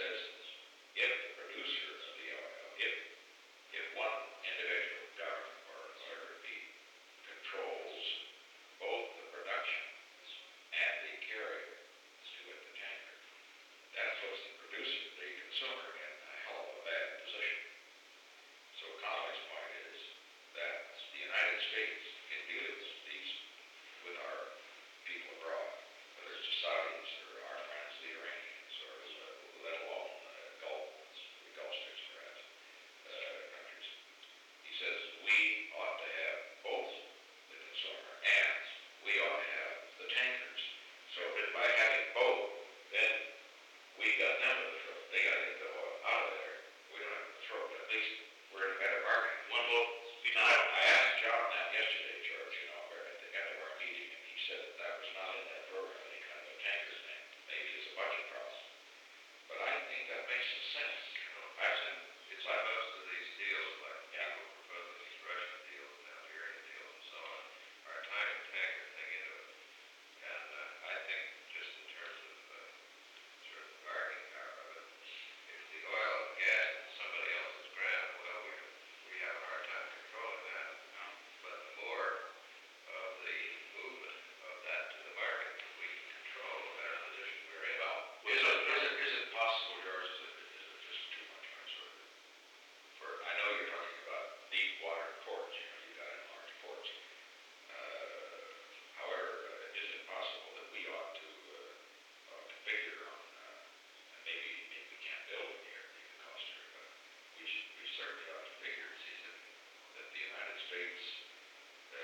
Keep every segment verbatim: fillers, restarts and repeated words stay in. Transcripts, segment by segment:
says if the producer of the oil, if if one individual government or whatever it be controls both the production and the carrier to it, the tanker, that puts the producer, the consumer, in a hell of a bad position. So Connolly's point is that the United States can deal with these with our people abroad, whether it's the Saudis or our friends, the Iranians, or uh, let alone uh, Gulf, the Gulf states perhaps, uh, countries. He says we ought to have both the consumer and we ought to have the tankers. So that by having both, then we got them in the throat. They got to get the oil out of there. We don't have to throw it. At least we're in a better bargain. One will. Now, I asked John that yesterday, George, you know, where at the end of our meeting, and he said that that was not in that program, any kind of a tanker thing. Maybe it's a budget problem. But I think that makes some sense. You know, I think it's like most of these deals, like yeah. people proposing these Russian deals and Algerian deals and so on, are tying a tanker thing into it. And uh, I think just in terms of uh, sort of the bargaining power of it, if the oil and gas is somebody else's ground, well, we we have a hard time controlling that. No. But the more of the movement of that to the market that we can control, the better position we're in. Well, is it, is it, is it possible, George, is it, is it just too much my sort of, for, I know you're talking about deep water ports, you know, you got in large ports. Uh, however, uh, is it possible that we ought to, uh, ought to figure on, uh, and maybe, maybe we can't build it here, maybe the cost here, but we should, we certainly ought to figure that the United States, uh,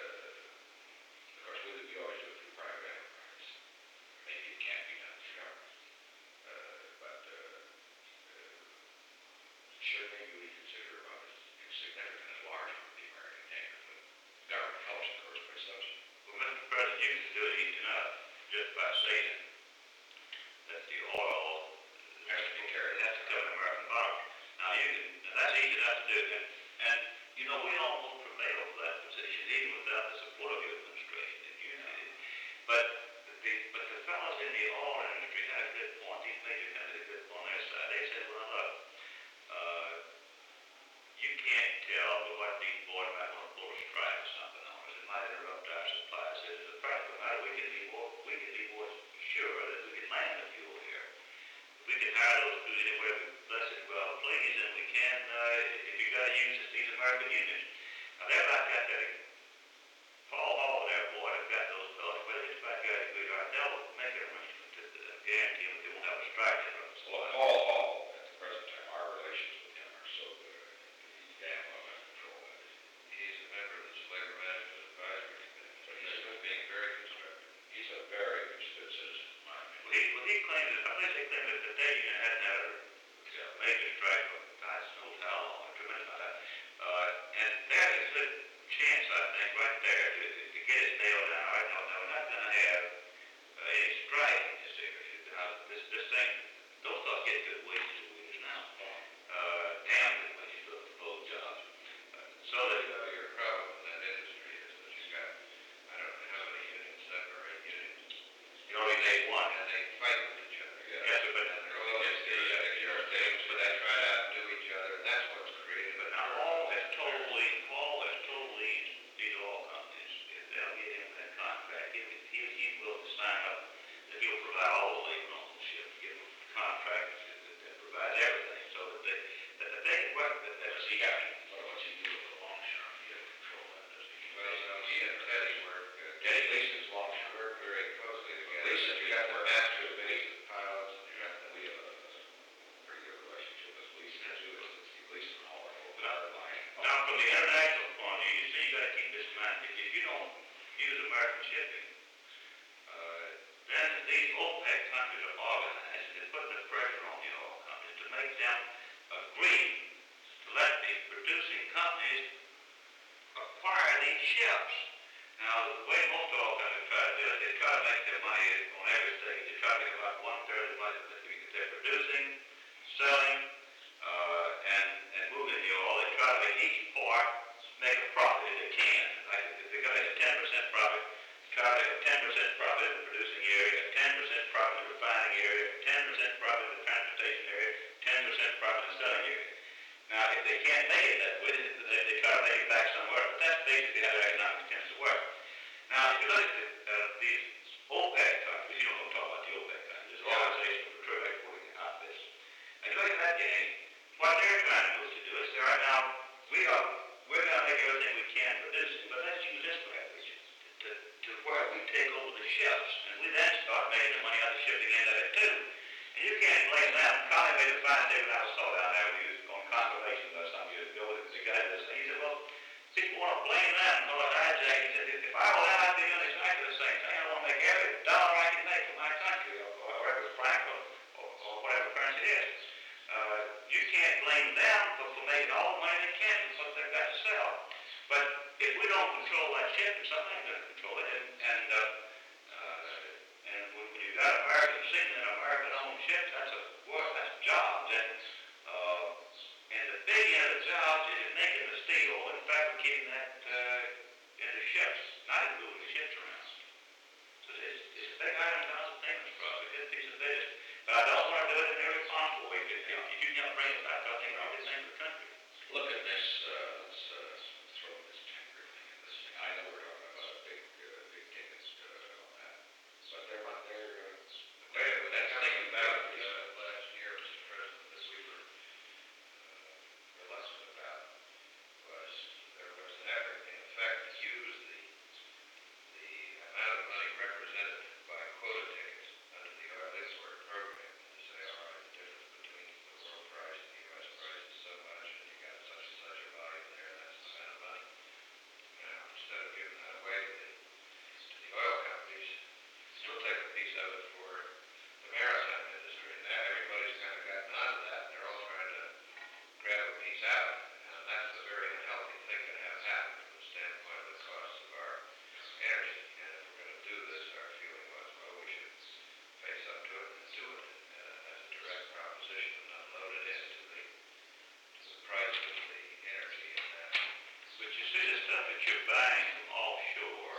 of course, we, we always do it through private enterprise. Maybe it can't be done through government. Uh, but uh, uh, sure, maybe we consider about as insignificant as large for the American tanker fleet. Government helps, of course, by subsidy. Well, Mister President, you can do it easy enough just by saying that the oil has to be carried, has to come to American bottom. Now, you can, now that's easy enough to do. And, and you know, we almost prevailed for that position, even without the support of your administration. If you did it. But the, but the fellows in the oil industry had a good point. These major companies had a good point on their side. They said, well, look, uh, you can't tell what these boys might want to pull a strike or something on us. It might interrupt our supply. So as a practical matter, we can be more, we can be more sure that we can land the fuel here. We can hire those crews anywhere we bless it well, please, and we can, uh, if you've got to use these American unions. Now, they're not got that. Paul Hall, their boy, have got those fellows, whether it's back out of the they'll make an arrangement to uh, guarantee them that they won't have a strike in us. Well, Paul Hall, at the present time, our relations with him are so good. He's damn well under control. He's a member of this labor management advisory committee, but he's being very constructive. He's a very good citizen, in my opinion. Well, he, well, he claims that, I believe they claim that the day you hadn't had a yeah. major strike for God knows how long, a tremendous amount of time. Uh, and that is a good chance, I think, right there to, to get it nailed down. All right, no, no, we're not going to have uh, any strike in this area. Now, this, this thing, those thoughts get good wages to wages now. Uh, damn good wages for both jobs. Uh, so that uh, your problem in that industry is that you've got, I don't know how many unions, seven or eight unions. You only take one, and they fight with each other. Yeah, yes, but and they're all against the uh, things, but they try to outdo each other, and that's what's created. But now, all has totally, all has totally, these oil companies, if they'll get him that contract, if he, he's willing to sign up, that he'll provide all the labor on the ship, give them contracts that, that provides everything, so that they, that, that they can work, that, that he got, well, what's he do with the longshoremen? He has control of that, does he? Well, you know, he and Teddy work, uh, Teddy Leason's longshore, work very closely together. Leeson, you got the master of base pilots, and you got the, we have a pretty good relationship with Leeson, too, as Steve Leeson and all that whole power line. Now, from the international point of view, you see, you got to keep this in mind. If, if you don't use American shipping, uh, then these OPEC countries are organized and they're putting the pressure on the oil companies to make them agree to let the producing companies acquire these ships. Now, the way most oil companies try to do it, they try to make their money on every stage. They try to get about one-third of the money that they're producing, selling, uh, and, and moving the oil. They try to make each part make a profit if they can. Like if they're going to make a ten percent profit, try to make a ten percent profit in the producing area, a ten percent profit in the refining area, a ten percent profit in the transportation area, they can't make it that way. They, they, they try to make it back somewhere, but that's basically how their economics tends to work. Now, if you look at the, uh, these OPEC countries, you don't want to talk about the OPEC countries, there's an organization for petroleum exporting outfits. And you look at that game, what they're trying to do is to do is say, right now, we are, we're going to make everything we can produce it, but let's use this leverage to, to, to where we take over the ships, and we then start making the money out of the shipping end of it too. And you can't blame them. Conley made a fine statement I saw down there when he was on conservation uh, some years ago. The guy did this thing. He said, well, people want to blame them for what I did. He said, if I were them, I'd be doing exactly the same thing. I want to make every dollar I can make for my country, or, or whatever it's franc, or, or, or whatever currency it is. Uh, you can't blame them for, for making all the money they can because they've got to sell. But if we don't control that ship, and somebody's going to control it, and, and, uh, uh, and when you've got American sinking and American-owned ships, that's a work, that's jobs. And, uh, and the big end of the jobs is making the steel and fabricating that uh, into ships, not in moving ships around. So it's, it's a big item down the payments for us, a good piece of business. But I don't want to do it in a responsible way. If, if you can bring it back, I think I'll be thank the country. Look at this, uh, let's, uh, throw this tanker thing in this thing. I know we're talking about a big, uh, big tickets, uh, on that. But they're not, they're, uh, wait, but that's thinking about, uh, last year, Mister President, that we were, uh, reluctant about was there was an effort, in effect, to use the, the amount of money represented by quota tickets under the oil export program to say, all right, the difference between the world price and the U S price is so much, and you got such and such a volume there, and that's the amount of money. Now, instead of giving that away to the, to the oil companies, still take a piece of it for the maritime industry, and now everybody's kind of gotten onto that, and they're all trying to grab a piece out of it. And that's a very unhealthy thing to have happen from the standpoint of the cost of our energy. And if we're going to do this, our feeling was, well, we should face up to it and do it uh, as a direct proposition and not load it into the, to the price of the energy and that. But you see the stuff that you're buying from offshore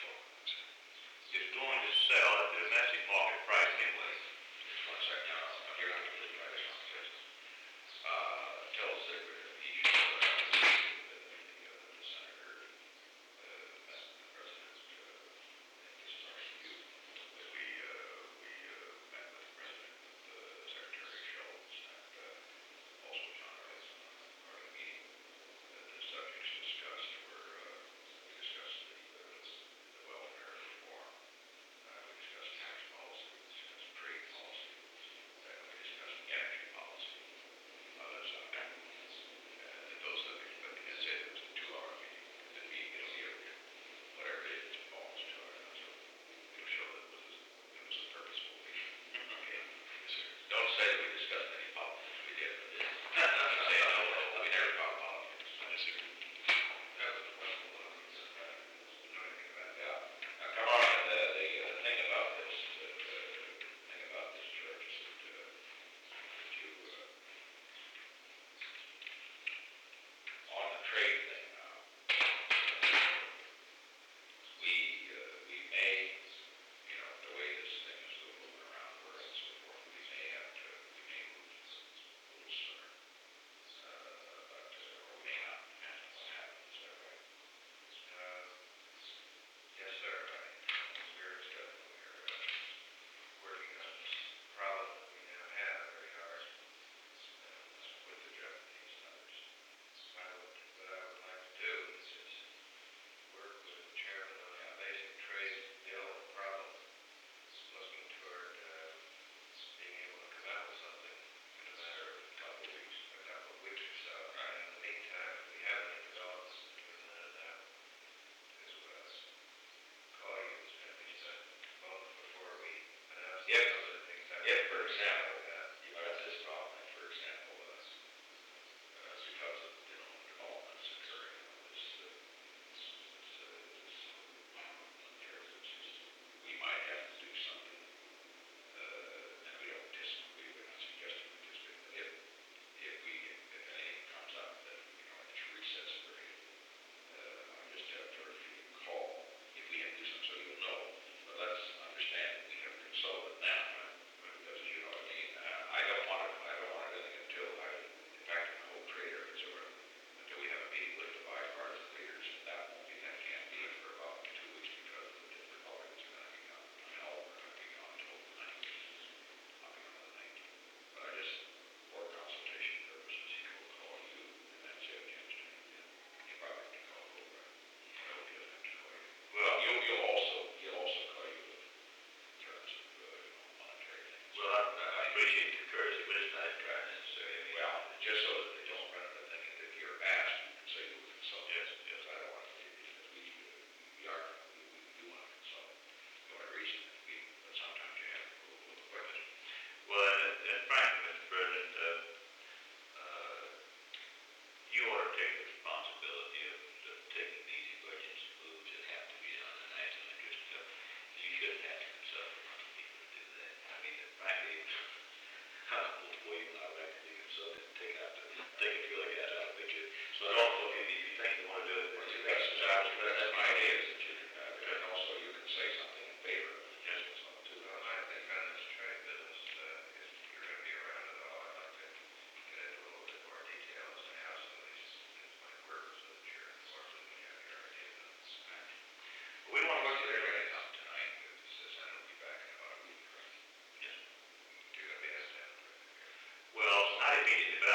is going to sell at the domestic market price anyway. Just one second, no, no, you're not completely right, it's not just, uh, tell us that we're, he should, uh, the, the, the senator, uh, met the president, uh, and this is our view, that we, uh, we, uh, met with the president, uh, Secretary Schultz, and, uh, also John Arlington, our meeting, uh, the subjects discussed were, uh, we discussed the, uh, the welfare reform, uh,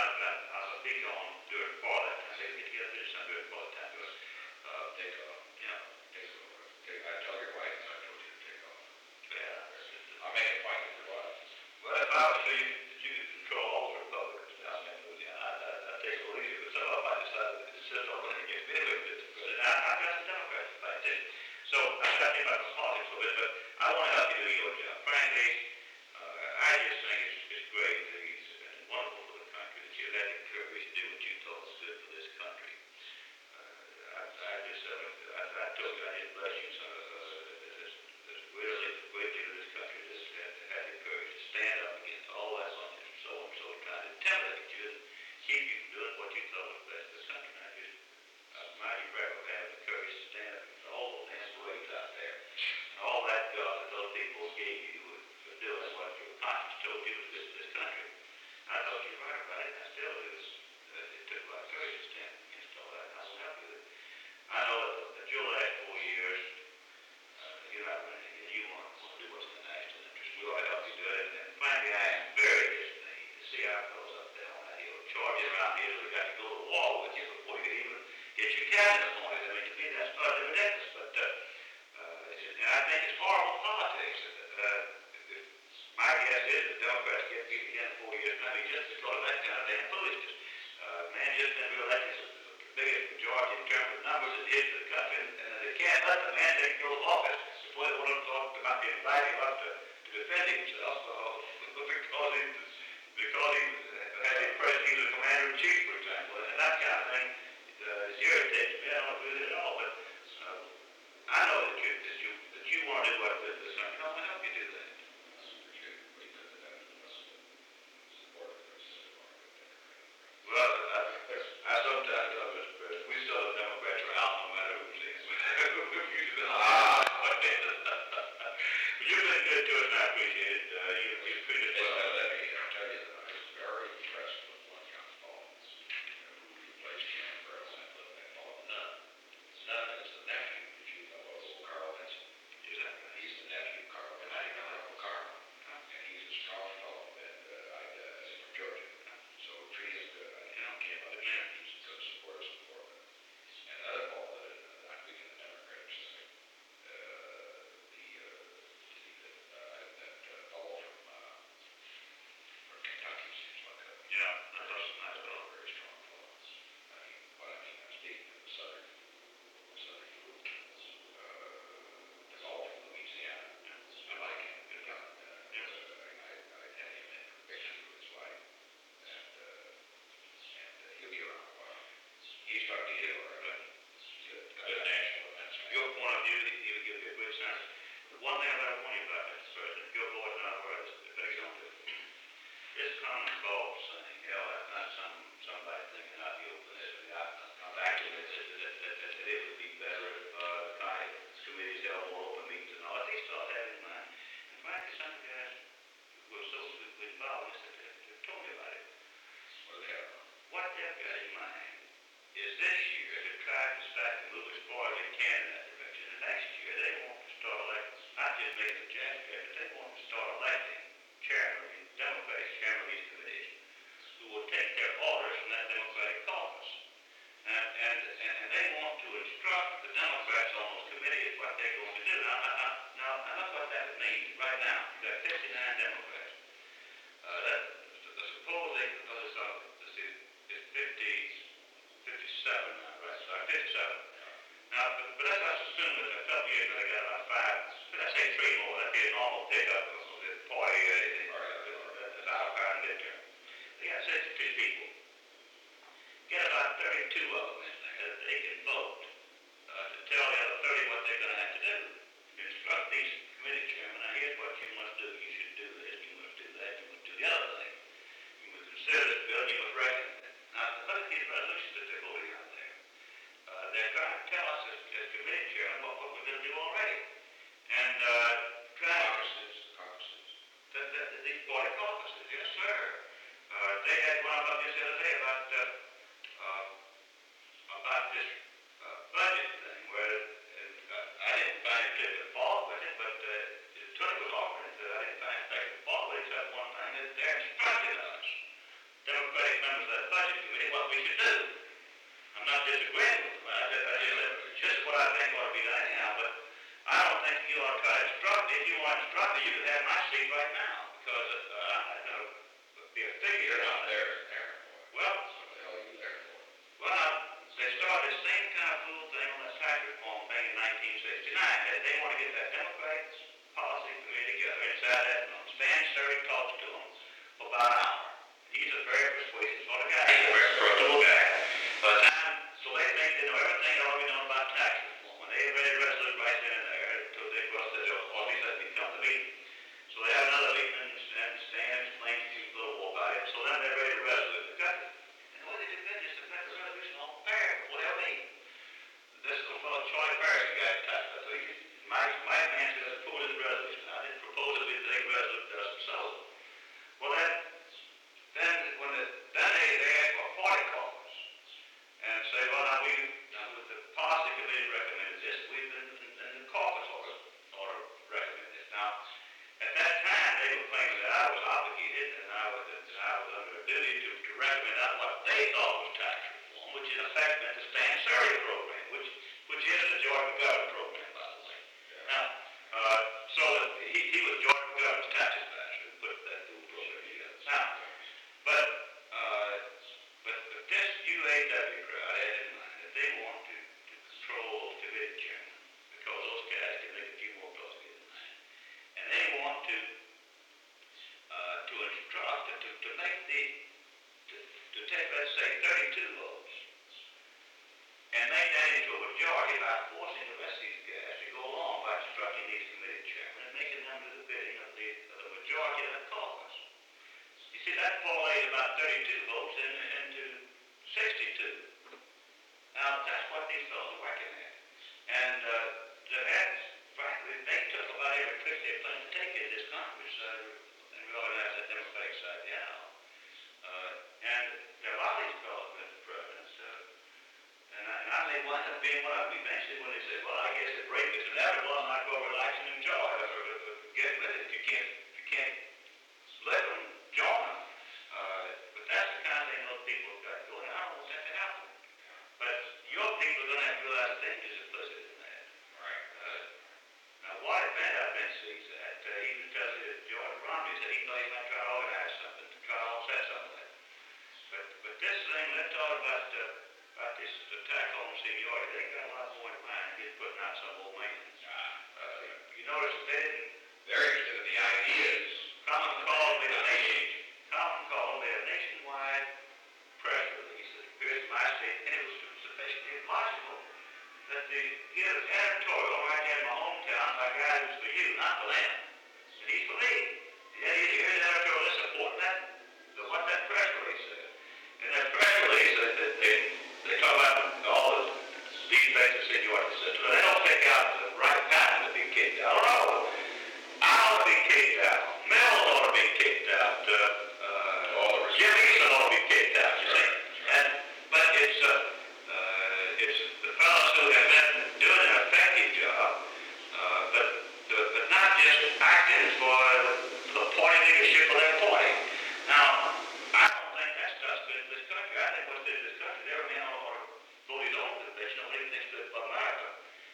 I'll, I'll speak on during part of that time. Maybe get together this time during part of that time. Uh, Take off. yeah, Take over. Take, I tell your wife, I told you to take off. yeah. I'll make a point with your wife. Well, if I was you, that you could control all the Republicans down there in Louisiana, I'd, I'd, I'd take a little easier, but some of them might decide to insist on running against me anyway, but, but I, I've got some Democrats to fight too. So I'm not getting about the politics a little bit, but I want to help you do your job. Frankly, uh, I just think it's, it's great that he's been wonderful for the country, that you let him courage to do what you thought was good for this country. Uh, I, I just, uh, I, I told you, I just bless you, son, uh, this, this really great leader of this country, this, that had the courage to stand up against all that bunch of so-and-so trying to intimidate you and keep you from doing what you thought was best for the country. And I just, I admire you forever for having the courage to stand up against all those employees out there and all that God that those people gave you for doing what your conscience told you was good for this country. I thought you were right about it, and I still do. Uh, it took a lot of courage to stand against all that, and I will help you with it. I know that, that your last four years, uh, you're not running again. You want, want to do what's in the national interest. We ought to help you do it. And frankly, I am very dismayed to see our fellows up there on that hill charging around here till we got to go to the wall with you before you could even get your cabinet appointed. I mean, to me, that's utterly ridiculous. But uh, uh, and I think it's horrible politics. Uh, my guess is that Democrats get beat again in four years, maybe just because of that kind of damn foolishness. Uh, man just been reelected the biggest majority in terms of numbers it is for the country, and, and they can't let the man take go to office before they want to talk about the inviting him up to, to defend himself uh, because he because he had the impression he was a commander in chief, for example, and that kind of thing uh, is irritates me. I don't agree with it at all, but uh, I know that you that you that you want to do what good for the country. I'm going to help you do that. Well, I, I sometimes love it, but we still have Democrats around no matter who's in. Ah, but you've been good to us, and I appreciate it. Uh, you, you treated us well. Let me tell you that I was very impressed with one young fellow who replaced Jim Brill and lived in Paul Nunn. Nunn is the nephew, if you know, of Carl Vinson. Exactly. He's the nephew of Carl Vinson. I know Carl. And he's a strong fellow, and uh, I, uh, from Georgia. So treat him good. I you know, came up with him. He's a good supporter, support. And another fellow that uh, I'm weak in the Democrats, uh, the, uh, the, uh, that uh, fellow from, uh, from Kentucky seems like a Yeah, that's a nice fellow, fellow. very strong fellow. I mean, what I mean, I'm speaking of the southern, the southern group. Uh, the fellow from Louisiana. I like him. Good guy. Uh, Yes. uh, I, I had him in conviction for his life. And, uh, and uh, he'll be around a while. He's starting to get around. Good, good national events. Your point of view, he would give you a good sense. The one thing about one about Mister President, your voice not where it's the big on it. It's common cause saying, hell, that's not some somebody thinking out the open. I'm, I'm actually that, that, that, that, that it would be better if uh, the county committees held more open meetings and all. At least thought that in mind. And frankly, some of the guys were so involved in this that they told me about it. What do they have? What they've got in mind is this year to try to start to move as far as they can in that direction. And next year they want to start electing, not just making the jazz fair, but they want to start electing chairman, Democratic chairman of these committees who will take their orders from that Democratic caucus. And, and, and, and they want to instruct the Democrats on those committees what they're going to do. Now, I, I, now, I know what that would mean right now. You've got fifty-nine Democrats. Uh, that, suppose they, uh, it's, uh, let's see, it's fifty, fifty-seven now, right? Sorry, fifty-seven. Now, but, but let's let's assume that a couple years ago they got about five, let's say three more. That'd be a normal pickup of the party, uh, that's out of power and midterm. They got sixty-two people. Get about thirty-two of them in there that they can vote uh, to tell the other thirty what they're going to have to do. Instruct these committee chairmen, now here's what you must do. You should do this, you must do that, you must do the other thing. You must consider this bill, you must reckon. Now, look at these resolutions that they're voting out there. Uh, they're trying to tell us as, as committee chairmen what, what we're going to do already. And uh, trying to... Caucuses, caucuses. That, that, that these party caucuses, yes, sir. Uh, they had one about this the other day about uh, uh, about this uh, budget thing where uh, I didn't find it particularly fault with it, but uh, Tony was offering it. Uh, I didn't find it particularly fault with it except one thing that they're instructing us, Democratic members of that we should do. I'm not disagreeing with them, I just, I just, it's just what I think ought to be done anyhow, but I don't think you ought to try to instruct me. If you want to instruct me, you could have my seat right now, because, uh, I'm not gonna be a figure You're on not it. there, there for. Well, What the hell are you there for? well, now, they started the same kind of fool thing on that tax reform thing in nineteen sixty-nine. They, they want to get that Democratic policy committee together and sat that Stan Sturry talks to them for about an hour. He's a very persuasive sort of guy. He's a very approachable guy. By the time, so they think they know everything that ought to be known about tax reform. When they read the resolution right then and there, until they cross the door, or at least let me come to meeting. So they have another meeting and Stan, Stan explains to you a little more about it. So then they read the resolution. Got it. And what they did then is to put the resolution on fair. What do you mean? This little fellow Charlie Parrish guy typed that. So he, my, my man says, pull this resolution. I didn't propose it, we take resolution, does so. Well then, then when the, then they, they ask for party caucus and say, well now we, now with the policy committee recommended this, we've been, and the caucus ought to, ought to recommend this. Now, at that time, they were claiming that I was obligated and I was, that I was under a duty to, to recommend out what they thought was tax reform, which in effect meant the Stan Sturry program, which, which is the Georgia McGovern program, by the way. Now, uh, so he, he was George McGovern's tax advisor who put that new program together. Now, but, uh, but, but this U A W crowd had in mind that they want to, to control those committee chairmen because those guys can make a few more bucks getting mad. And they want to, uh, to instruct, to, to make the, to, to take, let's say, thirty-two votes and make that into a majority by forcing the rest of these guys to go along by instructing these committee chairmen and making them do the bidding of the, of the majority of the caucus. You see, that parlays about thirty-two votes in, into sixty-two. Now, that's what these fellows are working at. And, uh, that's, frankly, they took about every trick they planned to take in this Congress, uh, and realize that Democratic side, you know. Uh, and there are a lot of these fellows, Mister President, uh, and I, and I may wind up being one of them eventually when they say, well, I guess the break is inevitable, I might go over election and enjoy it, or, or, or get with it if you can't, if you can't let them join them. Uh, but that's the kind of thing those people have got going. I don't want that to happen. But your people are going to have to realize the danger is implicit in that. Right. Uh, now, White Van Alpen sees that. Uh, he even tells you that George Romney said he thought he might try to organize something to try to offset some of that. But, but this thing, let's talk about, uh, about this attack on seniority. They got a lot more in mind than just putting out some old man. Uh, you notice they didn't. They're interested in the ideas. Common Call made a nation. Common Call made a nationwide press release that appears in my state, and it was sufficiently logical that the give an editorial right there in my hometown by a guy who's for you, not for them. And he's for me. Yeah, here's the editorial that's supporting that, the, what that press release said. In that press release, they, they, they, they talk about all the defects of seniority system, and they don't pick out the right time to be kicked out. No, I ought to be kicked out. Mel ought to be kicked out. Uh, uh, All the Jim Eason ought to be kicked out, you see. And, but it's, uh, uh, it's the fellows who have been doing an effective job, uh, but, uh, but not just acting for the party leadership of their party. Now, I don't think that stuff's good in this country. I think what's good in this country, every man ought to vote his own conviction on anything that's good for America.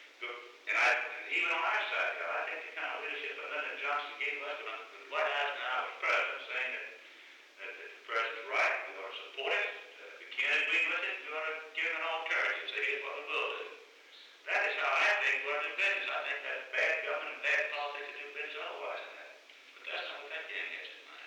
And I, and even on our side, you know, I think the kind of leadership that Lyndon Johnson gave us when the White House and I was president, saying that, that, that the president's right, we ought to support it. Uh, if we can't agree with it, we ought to give him an alternative, say here's what we will do. That is how I think we're in business. I think that's bad government, bad politics to do business otherwise than that. But that's not what that damn has in mind.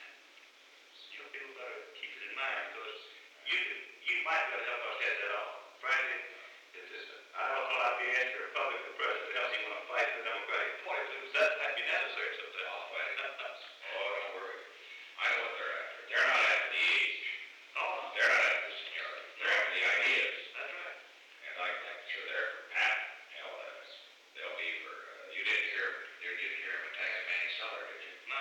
You know, people better keep it in mind because you you might be able to help us head that off. Frankly, it's just, I don't know I'd be asking the Republican president to help me want to fight the Democratic Party because that might be necessary sometimes. I'll fight it. Oh, don't worry. I know what they're after. They're not after the age. Oh, They're not after the seniority. They're after the ideas. that's right. And I, I'm sure they're for Pat. Hell, that's, they'll be for, uh, you didn't hear, you didn't hear him attacking Manny Seller, did you? No.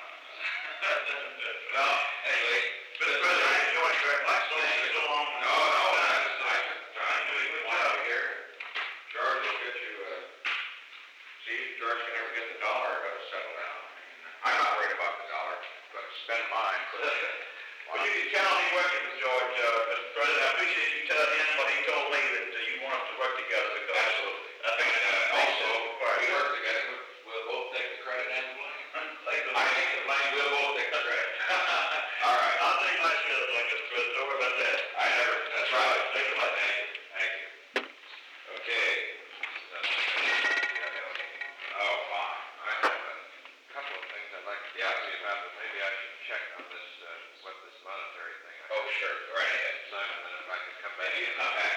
Well, anyway. Mister President, I enjoyed it very much. So so long. No, no, that's, I, I'm doing a good job here. George will get you, uh, see if George can ever get the dollar uh, settled down. I'm not worried about the dollar, but spend mine. But Well, you can count on me working with George, uh, Mister President. I appreciate you telling him what he told me, that uh, you want us to work together because. Absolutely. I think And, that uh, makes also, sense for we fire. work together, we- we'll both take the credit and the blame. Take the I take the blame, we'll both take the credit. All right. I'll take my share of it, Mister President. Don't worry about that. I never, that's right. Thank you much. Thank you, thank you. Okay. Oh, fine. I have a couple of things I'd like to Yeah. talk to you about, but maybe I should check on this, uh, what this monetary thing. I Oh, sure, go right ahead. Simon, then if I could come back. And you can come back